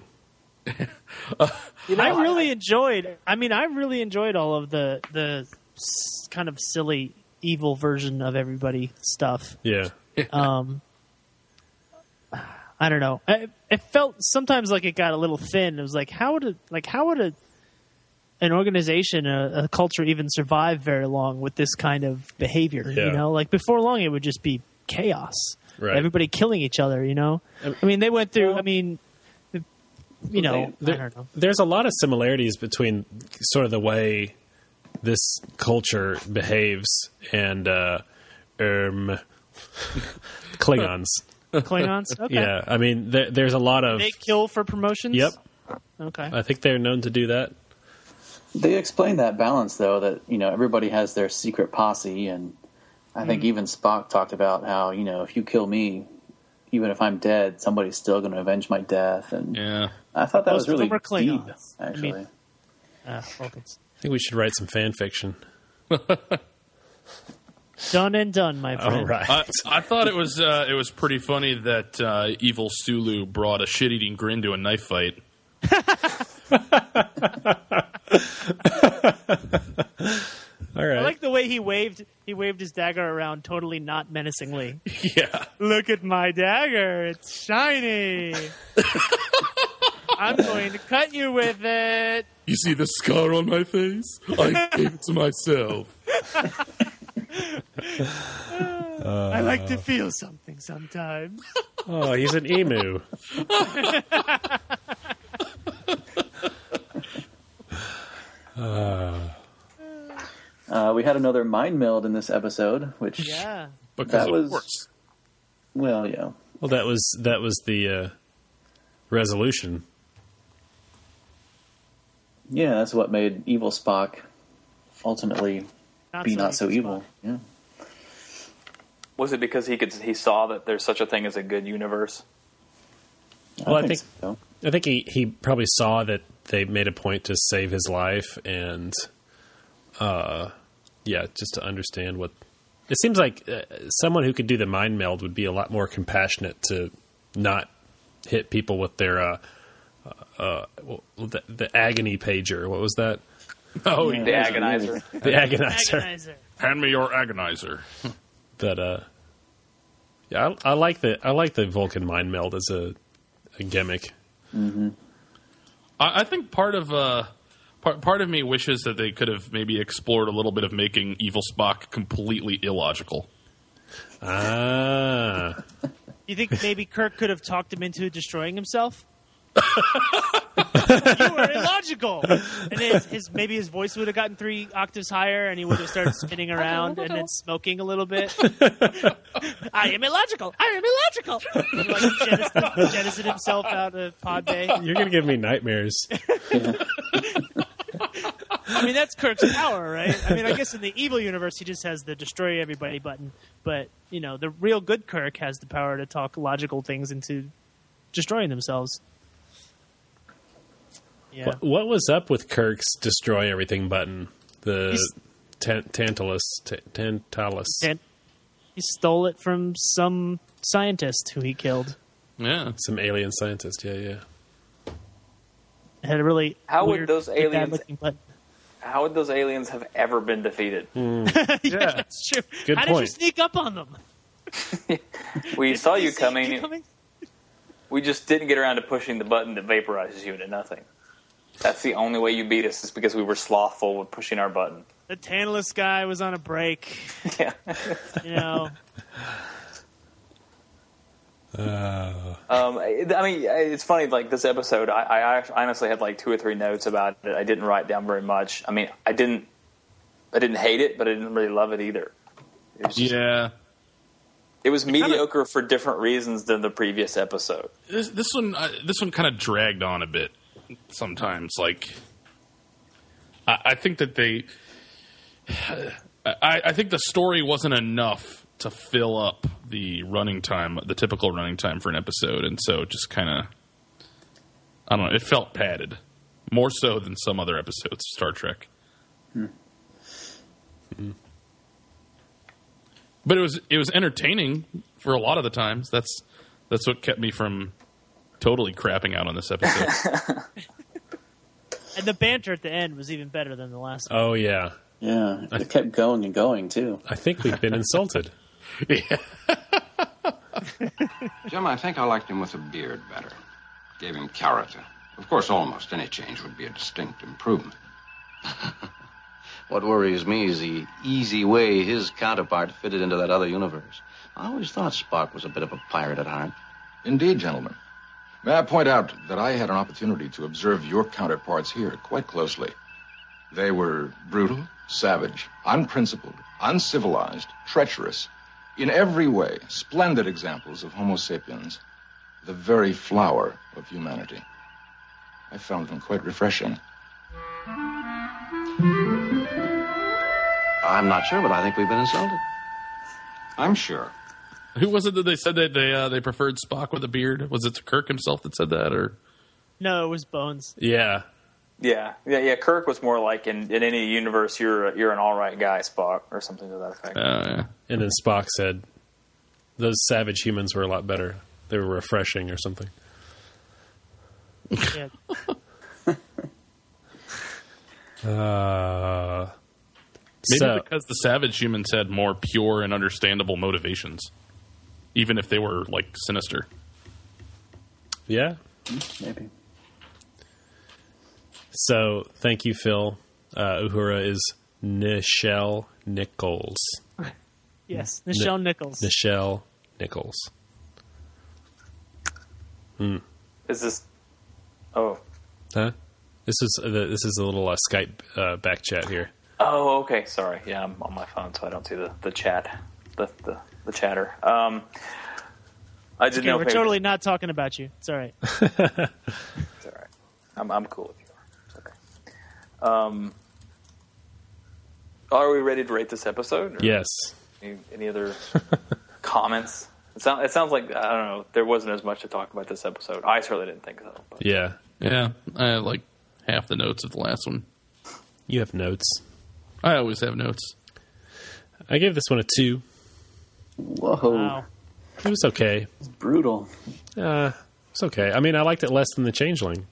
I really enjoyed. I mean, I really enjoyed all of the the s- kind of silly evil version of everybody stuff. Yeah. Um, I don't know. I, it felt sometimes like it got a little thin. It was like, how would it, like how would a an organization, a, a culture, even survive very long with this kind of behavior? Yeah. You know, like before long, it would just be chaos. Right. Everybody killing each other. You know. I mean, they went through. I mean, you know, There- I don't know. There's a lot of similarities between sort of the way this culture behaves and uh, um, Klingons. Klingons. Okay. Yeah, I mean, there, there's a lot of They kill for promotions. yep, Okay. I think they're known to do that. They explain that balance, though, that, you know, everybody has their secret posse, and I think mm. even Spock talked about how, you know, if you kill me, even if I'm dead, somebody's still going to avenge my death. And yeah. I thought that Most was really deep, actually. I, mean, uh, I think we should write some fan fiction. Done and done, my friend. All right. I, I thought it was uh, it was pretty funny that uh, evil Sulu brought a shit-eating grin to a knife fight. All right. I like the way he waved. He waved his dagger around, totally not menacingly. Yeah. Look at my dagger; it's shiny. I'm going to cut you with it. You see the scar on my face? I gave it to myself. Uh, I like to feel something sometimes. Oh, he's an emu. uh. Uh, we had another mind meld in this episode, which yeah, because that of was course. Well, yeah. Well, that was that was the uh, resolution. Yeah, that's what made evil Spock ultimately not be so not so evil. Spock. Yeah. Was it because he could he saw that there's such a thing as a good universe? Well, I, I think, think so. I think he, he probably saw that they made a point to save his life, and uh, yeah, just to understand what it seems like. Uh, someone who could do the mind meld would be a lot more compassionate to not hit people with their uh, uh, well, the, the agony pager. What was that? Oh, the yeah. agonizer. The agonizer. Agonizer. Hand me your agonizer. But uh, yeah, I, I like the I like the Vulcan mind meld as a, a gimmick. Mm-hmm. I, I think part of uh, part part of me wishes that they could have maybe explored a little bit of making evil Spock completely illogical. Ah, You think maybe Kirk could have talked him into destroying himself? You were illogical, and his, his maybe his voice would have gotten three octaves higher, and he would have started spinning around and then smoking a little bit. I am illogical. I am illogical. And, like jettison, jettison himself out of pod bay. you're gonna give me nightmares. I mean, that's Kirk's power, right? I mean, I guess in the evil universe, he just has the destroy everybody button, but you know, the real good Kirk has the power to talk logical things into destroying themselves. Yeah. What, what was up with Kirk's destroy everything button? The He's- tan- Tantalus, t- Tantalus. And he stole it from some scientist who he killed. Yeah. Some alien scientist. Yeah, yeah. It had a really How would weird, those bad aliens- looking button. How would those aliens have ever been defeated? Yeah, that's true. Good How did you point. sneak up on them? We saw Did you see coming. you coming? We just didn't get around to pushing the button that vaporizes you into nothing. That's the only way you beat us, is because we were slothful with pushing our button. The Tantalus guy was on a break. Yeah. You know, Uh, Um, I I mean, it's funny. Like this episode, I, I act- honestly had like two or three notes about it. I didn't write down very much. I mean, I didn't, I didn't hate it, but I didn't really love it either. It was, just, Yeah. it was mediocre for different reasons than the previous episode. This, this one, uh, this one kind of dragged on a bit. Sometimes, like, I, I think that they, I, I think the story wasn't enough to fill up the running time, the typical running time for an episode, and so just kind of, I don't know, it felt padded more so than some other episodes of Star Trek. Hmm. Mm-hmm. But it was it was entertaining for a lot of the times. That's that's what kept me from totally crapping out on this episode. and the banter at the end was even better than the last one. oh yeah. Yeah, it kept going and going too. I think we've been insulted. Yeah. Jim, I think I liked him with a beard better. Gave him character. Of course, almost any change would be a distinct improvement. What worries me is the easy way his counterpart fitted into that other universe. I always thought Spock was a bit of a pirate at heart. Indeed, gentlemen. May I point out that I had an opportunity to observe your counterparts here quite closely. They were brutal, savage, unprincipled, uncivilized, treacherous. In every way, splendid examples of Homo sapiens, the very flower of humanity. I found them quite refreshing. I'm not sure, but I think we've been insulted. I'm sure. Who was it that they said that they uh, they preferred Spock with a beard? Was it Kirk himself that said that, or No, it was Bones. Yeah. Yeah, yeah, yeah. Kirk was more like in, in any universe, you're a, you're an all right guy, Spock, or something to that effect. uh, yeah. And then Spock said, those savage humans were a lot better. They were refreshing or something. Yeah. Uh, Maybe so, because the savage humans had more pure and understandable motivations, even if they were like sinister. yeah. Maybe. So, thank you, Phil. Uh, Uhura is Nichelle Nichols. Yes, Nichelle Nichols. Nichelle Nichols. Hmm. Is this? Oh, Huh? This is uh, the, this is a little uh, Skype uh, back chat here. oh, okay. Sorry. Yeah, I'm on my phone, so I don't see the, the chat, the the, the chatter. Um, I didn't Okay, know. we're if maybe- totally not talking about you. It's all right. It's all right. I'm I'm cool if you are. It's okay. Um, are we ready to rate this episode? Or Yes. Any, any other comments? It, sound, it sounds like I don't know. There wasn't as much to talk about this episode. I certainly didn't think so. But. Yeah. Yeah, I have like half the notes of the last one. You have notes. I always have notes. I gave this one a two. Whoa. Wow. It was okay. It's brutal. Uh, it's okay. I mean, I liked it less than the Changeling.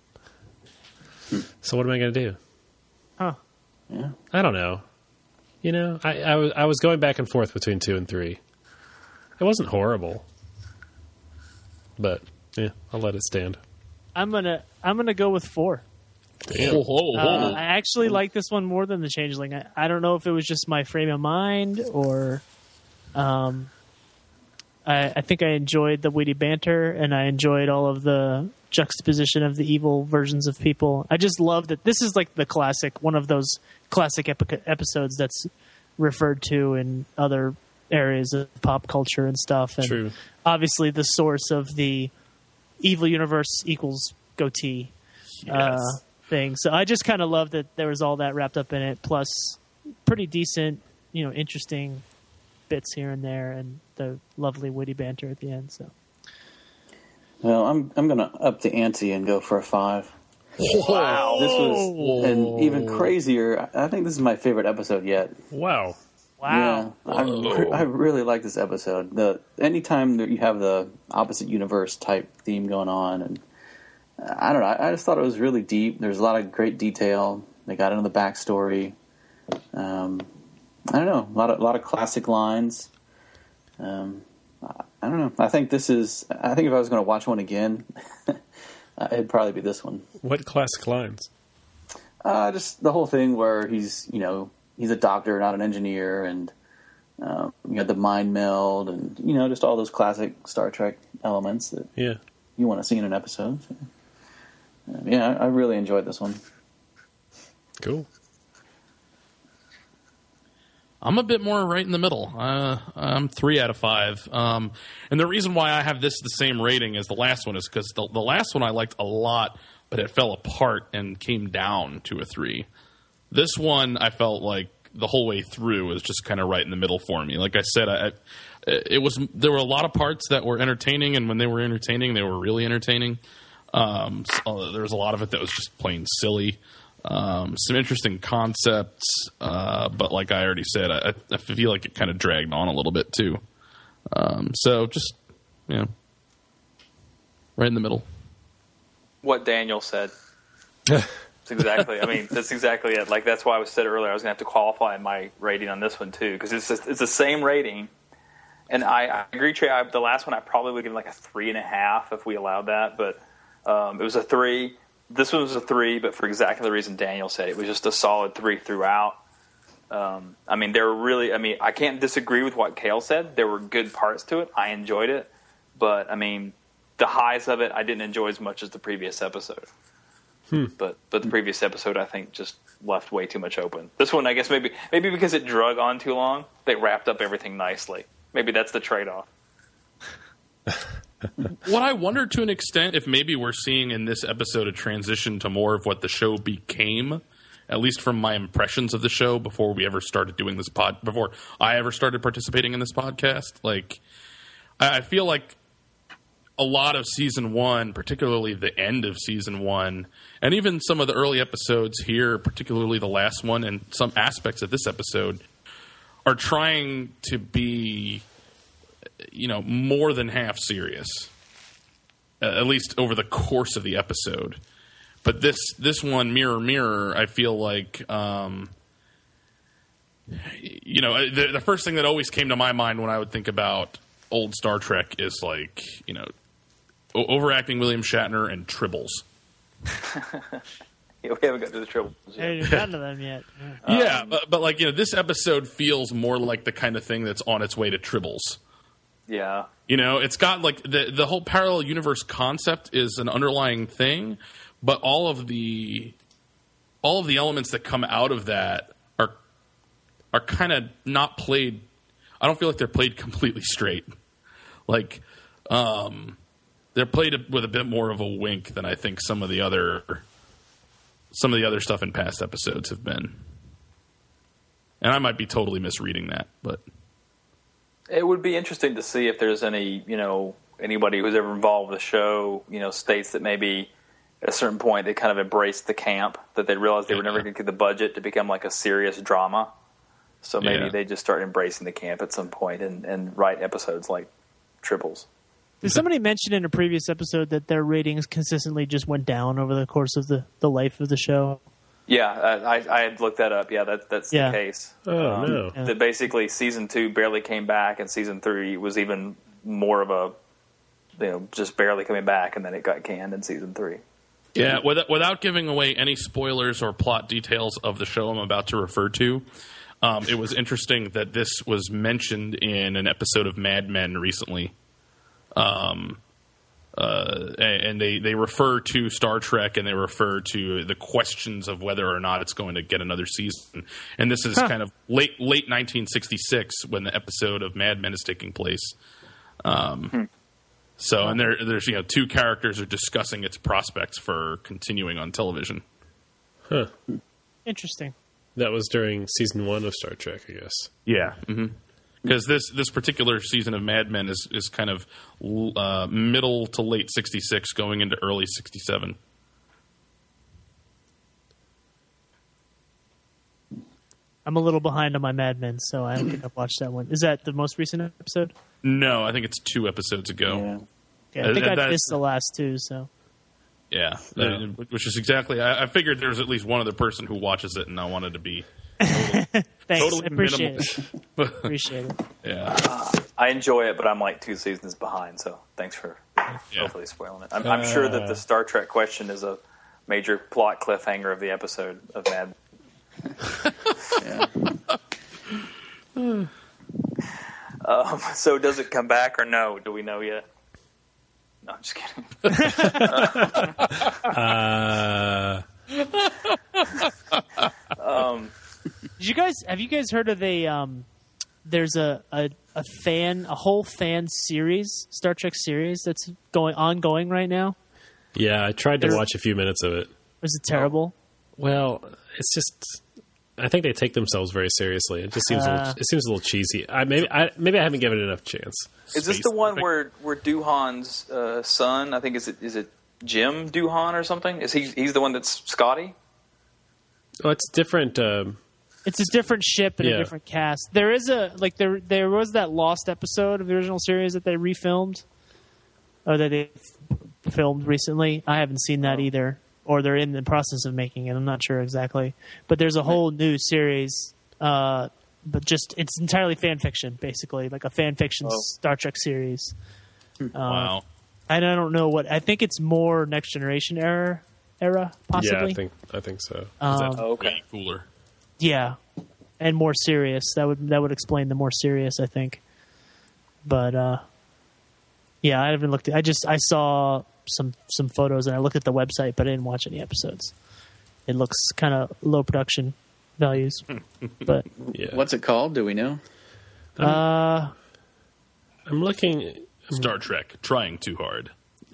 So what am I going to do? Huh. Yeah. I don't know. You know, I, I, was, I was going back and forth between two and three. It wasn't horrible. But, yeah, I'll let it stand. I'm gonna I'm gonna go with four. Ho, ho, ho. Uh, I actually like this one more than the Changeling. I, I don't know if it was just my frame of mind or, um, I, I think I enjoyed the witty banter and I enjoyed all of the juxtaposition of the evil versions of people. I just love that this is like the classic, one of those classic epi- episodes that's referred to in other areas of pop culture and stuff. And True. obviously the source of the evil universe equals goatee uh, thing. So I just kind of love that there was all that wrapped up in it, plus pretty decent, you know, interesting bits here and there, and the lovely witty banter at the end. So, Well, I'm I'm gonna up the ante and go for a five. Wow. This was and even crazier. I think this is my favorite episode yet. Wow. wow, Yeah, I, re- I really like this episode. The anytime that you have the opposite universe type theme going on, and I don't know, I, I just thought it was really deep. There's a lot of great detail. They got into the backstory. Um, I don't know, a lot of a lot of classic lines. Um, I, I don't know. I think this is. I think if I was going to watch one again, it'd probably be this one. What classic lines? Uh, just the whole thing where he's, you know, he's a doctor, not an engineer, and uh, you got the mind meld, and you know, just all those classic Star Trek elements that Yeah. you want to see in an episode. So, uh, yeah, I, I really enjoyed this one. Cool. I'm a bit more right in the middle. Uh, I'm three out of five. Um, and the reason why I have this the same rating as the last one is because the, the last one I liked a lot, but it fell apart and came down to a three. This one I felt like the whole way through was just kind of right in the middle for me. Like I said, I, it was there were a lot of parts that were entertaining, and when they were entertaining, they were really entertaining. Um, so there was a lot of it that was just plain silly. Um, some interesting concepts, uh, but like I already said, I, I feel like it kind of dragged on a little bit too. Um, so just, you know, right in the middle. What Daniel said. That's exactly. I mean, that's exactly it. Like that's why I was said earlier. I was going to have to qualify my rating on this one too, because it's just, it's the same rating. And I, I agree, Trey. I, the last one I probably would give like a three and a half if we allowed that, but um, it was a three. This one was a three, but for exactly the reason Daniel said, it was just a solid three throughout. Um, I mean, there were really. I mean, I can't disagree with what Cale said. There were good parts to it. I enjoyed it, but I mean, the highs of it I didn't enjoy as much as the previous episode. Hmm. But but the previous episode I think just left way too much open. This one I guess maybe maybe because it drug on too long, they wrapped up everything nicely. Maybe that's the trade-off. What I wonder to an extent if maybe we're seeing in this episode a transition to more of what the show became, at least from my impressions of the show before we ever started doing this pod, before I ever started participating in this podcast. Like, I feel like a lot of season one, particularly the end of season one, and even some of the early episodes here, particularly the last one and some aspects of this episode, are trying to be, you know, more than half serious, uh, at least over the course of the episode. But this this one, Mirror, Mirror, I feel like, um, you know, the, the first thing that always came to my mind when I would think about old Star Trek is like, you know, overacting William Shatner and Tribbles. Yeah, we haven't got to the Tribbles yet. I haven't gotten to them yet. Yeah, yeah um, but, but like, you know, this episode feels more like the kind of thing that's on its way to Tribbles. Yeah. You know, it's got like the the whole parallel universe concept is an underlying thing, but all of the all of the elements that come out of that are are kind of not played. I don't feel like they're played completely straight. Like, um, they're played with a bit more of a wink than I think some of the other some of the other stuff in past episodes have been. And I might be totally misreading that, but it would be interesting to see if there's any, you know, anybody who's ever involved with the show, you know, states that maybe at a certain point they kind of embraced the camp, that they realized they yeah. were never going to get the budget to become like a serious drama. So maybe yeah. they just start embracing the camp at some point and, and write episodes like Tribbles. Did somebody mention in a previous episode that their ratings consistently just went down over the course of the, the life of the show? Yeah, I, I had looked that up. Yeah, that, that's yeah. the case. Oh, um, no. Yeah. That basically season two barely came back, and season three was even more of a, you know, just barely coming back, and then it got canned in season three. Yeah, without, without giving away any spoilers or plot details of the show I'm about to refer to, um, it was interesting that this was mentioned in an episode of Mad Men recently. Um, uh, and they, they refer to Star Trek and they refer to the questions of whether or not it's going to get another season. And this is huh. kind of late late nineteen sixty-six when the episode of Mad Men is taking place. Um, hmm. So, and there there's you know two characters are discussing its prospects for continuing on television. Huh. Interesting. That was during season one of Star Trek, I guess. Yeah. Mm-hmm. Because this, this particular season of Mad Men is, is kind of uh, middle to late sixty-six going into early sixty-seven. I'm a little behind on my Mad Men, so I don't think I've watched that one. Is that the most recent episode? No, I think it's two episodes ago. Yeah. Okay, I think uh, I missed the last two, so... Yeah, yeah. Uh, which is exactly... I, I figured there was at least one other person who watches it, and I wanted to be... Totally, Thanks, totally I appreciate minimal. it. appreciate it. Yeah, uh, I enjoy it, but I'm like two seasons behind. So thanks for yeah. hopefully spoiling it. I'm, uh, I'm sure that the Star Trek question is a major plot cliffhanger of the episode of Mad. yeah. um, so does it come back or no? Do we know yet? No, I'm just kidding. uh. um. Did you guys have you guys heard of a um there's a, a, a fan a whole fan series, Star Trek series that's going ongoing right now? Yeah, I tried to watch a few minutes of it. Was it terrible? Well, it's just I think they take themselves very seriously. It just seems uh, a little, it seems a little cheesy. I maybe I maybe I haven't given it enough chance. Is Space this the one where where Doohan's uh, son, I think is it is it Jim Doohan or something? Is he he's the one that's Scotty? Oh, it's different um It's a different ship and yeah. a different cast. There is a like there there was that lost episode of the original series that they refilmed, or that they f- filmed recently. I haven't seen that either, or they're in the process of making it. I'm not sure exactly, but there's a whole new series. Uh, but just it's entirely fan fiction, basically, like a fan fiction oh. Star Trek series. Uh, wow. And I don't know what I think it's more Next Generation era era possibly. Yeah, I think I think so. Um, That's oh, okay. way cooler. Yeah, and more serious. That would that would explain the more serious, I think. But uh, yeah, I haven't looked at. I just I saw some some photos and I looked at the website, but I didn't watch any episodes. It looks kind of low production values, but yeah. What's it called? Do we know? Uh, I'm looking. Star Trek trying too hard.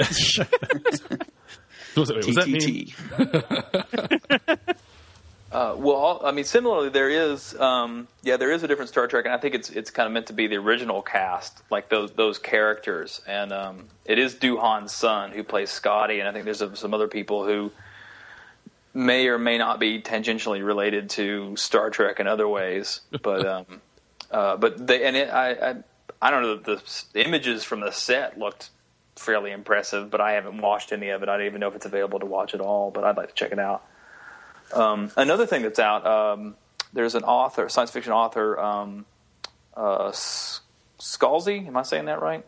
Was that, wait, was that T T mean? Uh, well, I mean, similarly, there is, um, yeah, there is a different Star Trek, and I think it's it's kind of meant to be the original cast, like those those characters, and um, it is Doohan's son who plays Scotty, and I think there's a, some other people who may or may not be tangentially related to Star Trek in other ways, but um, uh, but they and it, I, I I don't know, the, the images from the set looked fairly impressive, but I haven't watched any of it. I don't even know if it's available to watch at all, but I'd like to check it out. Um, another thing that's out, um, there's an author, science fiction author, um, uh, Scalzi. Am I saying that right?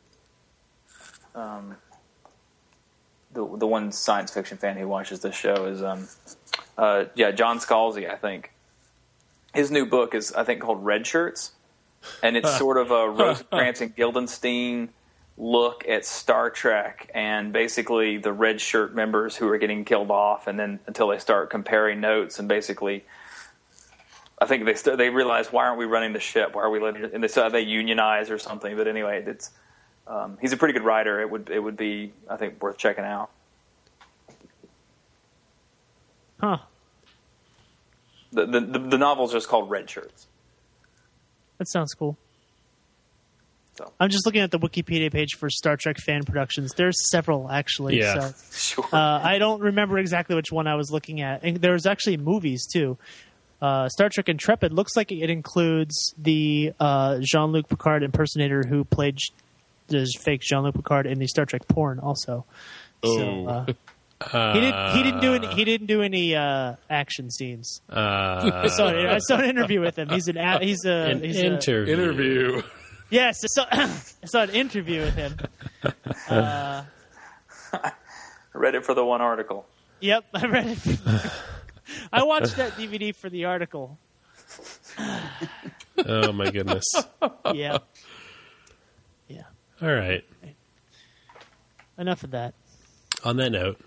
Um, the the one science fiction fan who watches this show is, um, uh, yeah, John Scalzi, I think. His new book is, I think, called Red Shirts, and it's sort of a Rosencrantz and Guildenstein look at Star Trek and basically the red shirt members who are getting killed off, and then until they start comparing notes, and basically I think they st- they realize, why aren't we running the ship? Why are we letting it? And they so they unionize or something. But anyway, it's um, he's a pretty good writer. It would it would be, I think, worth checking out. Huh. The the the, the novel's just called Red Shirts. That sounds cool. So. I'm just looking at the Wikipedia page for Star Trek fan productions. There's several, actually. Yeah. So, Sure. uh, I don't remember exactly which one I was looking at. And there's actually movies, too. Uh, Star Trek Intrepid looks like it includes the uh, Jean-Luc Picard impersonator who played the fake Jean-Luc Picard in the Star Trek porn, also. Oh. So, uh, he didn't. He didn't do any. He didn't do any uh, action scenes. Uh, I saw. I saw an interview with him. He's an. A, he's a. an he's interview. Interview. A, yes, I saw, I saw an interview with him. Uh, I read it for the one article. Yep, I read it. I watched that D V D for the article. Oh my goodness. Yeah. Yeah. All right. Enough of that. On that note,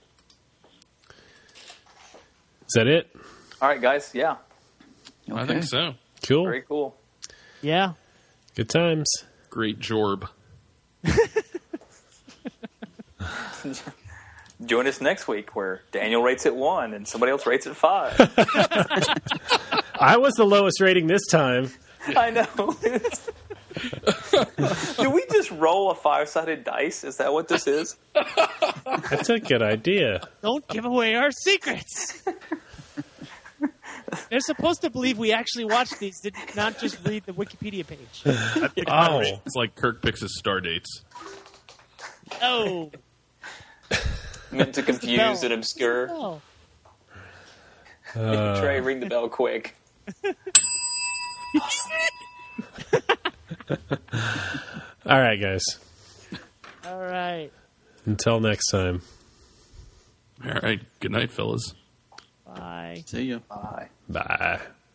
is that it? All right, guys. Yeah. I think so. Cool. Very cool. Yeah. Good times. Great jorb. Join us next week where Daniel rates it one and somebody else rates it five. I was the lowest rating this time. I know. Do we just roll a five-sided dice? Is that what this is? That's a good idea. Don't give away our secrets. They're supposed to believe we actually watched these, did not just read the Wikipedia page. Oh. It's like Kirk picks his star dates. Oh. Meant to confuse and obscure. Oh. Uh, Trey, ring the bell quick. all right, guys. All right. Until next time. All right. Good night, fellas. Bye. See ya. Bye. Bye.